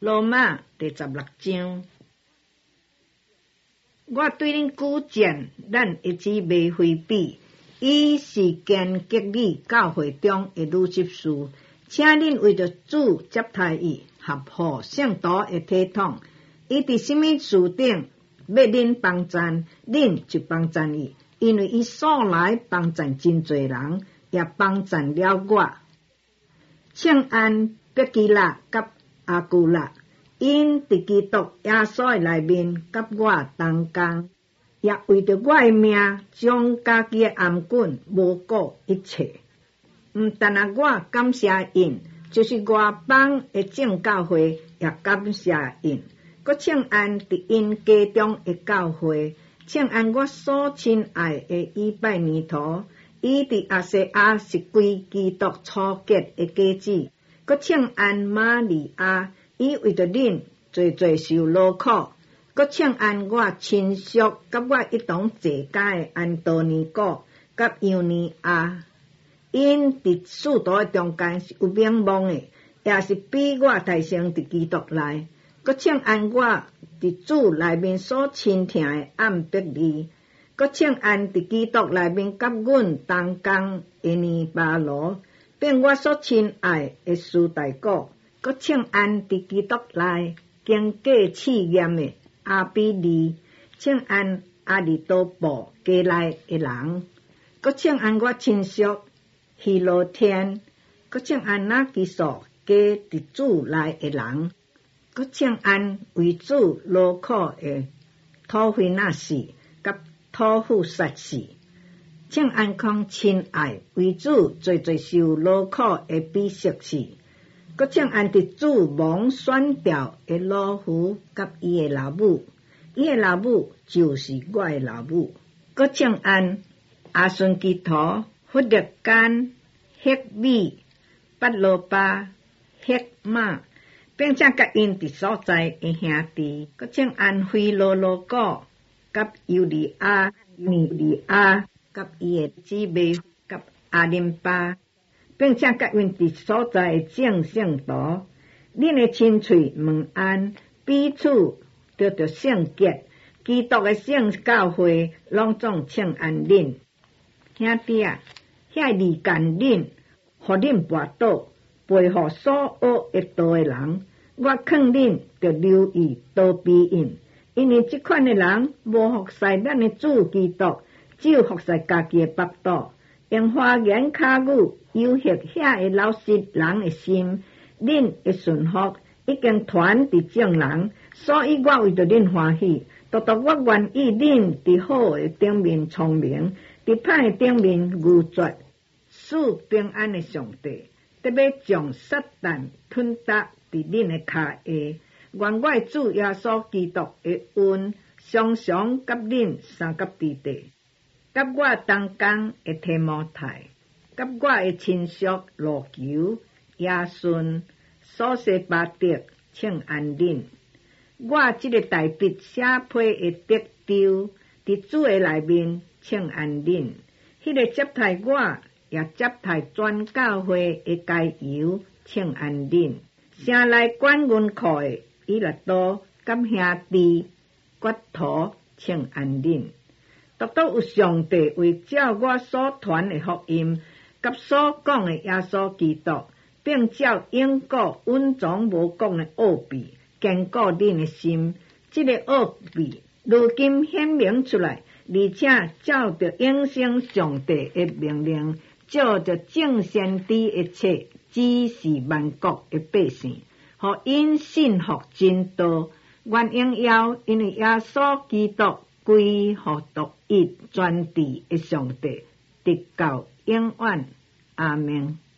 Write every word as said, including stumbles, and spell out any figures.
罗马第十六章。我对恁举荐，咱一直未回避。伊是建革理教会中的女执事，请恁为着主接待伊，合乎圣徒的体统。伊伫什么事顶要恁帮赞，恁就帮赞伊，因为伊素来帮赞真侪人，也帮赞了我。请安伯基拉甲阿古拉，因伫基督耶稣内面甲我同工，也为着我的命，将家己的颔棍无顾一切。毋但啊，我感谢因，就是外邦的正教会也感谢因。搁请安伫因家中的教会，请安我所亲爱的以拜尼陀，伊伫亚细亚是归基督初结的家子。搁请安玛利亚，伊为着恁侪侪受劳苦。搁请安我亲属，甲我一同坐家的安多尼古甲尤尼亚，因伫使徒的中间是有名望的，也是比我大声伫基督内。搁请安我伫主内面所亲听的暗伯利，搁请安伫基督内面甲阮同工的尼巴罗，并我所亲爱的斯大古，搁请安伫基督内经过试验的阿比利，请安阿里多布家内的人，搁请安我亲属希罗天，搁请安那基素家伫主内的人，搁请安为主劳苦的土菲纳士甲土富萨士，请安康亲爱为主侪侪受劳苦的比色士，搁请安伫主蒙选调的老夫甲伊的老母，伊的老母就是我的老母。搁请安阿顺基陀、弗勒干、赫米、巴罗巴、赫马，并且甲因伫所在的兄弟，搁请安菲罗罗古、甲尤利亚、尼利亚，甲伊的姊妹，甲阿林巴，并且甲因伫所在的正圣徒，恁的亲嘴问安，彼此得着圣洁。基督的圣教会拢总请安恁。兄弟啊，遐离间恁，互恁跋倒，背互所学的道的人，我劝恁着留意逃避因，因为这款的人无服侍咱的主基督，只有服侍家己的腹肚，用花言巧语诱惑遐的老实人的心。恁的顺服已经传伫众人，所以我为着恁欢喜。独独我愿意恁伫好的顶面聪明，伫歹的顶面愚拙，使平安的上帝特别将撒旦吞踏伫恁的骹下。愿我的主耶稣基督的恩常常甲恁三甲地地，甲我同工的提摩太，甲我的亲属罗求、亚顺、所西巴德，请安恁。我这个大笔写批的得丢伫主的内面，请安恁。迄个接待我也接待全教会的加油，请安恁。城内管银库的以勒多甲兄弟骨头，请安恁。独独有上帝为照我所传的福音，甲所讲的耶稣基督，并照永固稳庄无讲的奥秘，坚固恁的心。这个奥秘如今显明出来，而且照着永生上帝的命令，照着正先知一切指示万国的百姓，互因信服真道。愿荣耀因为耶稣基督归乎独一全智的上帝，直到永远。阿门。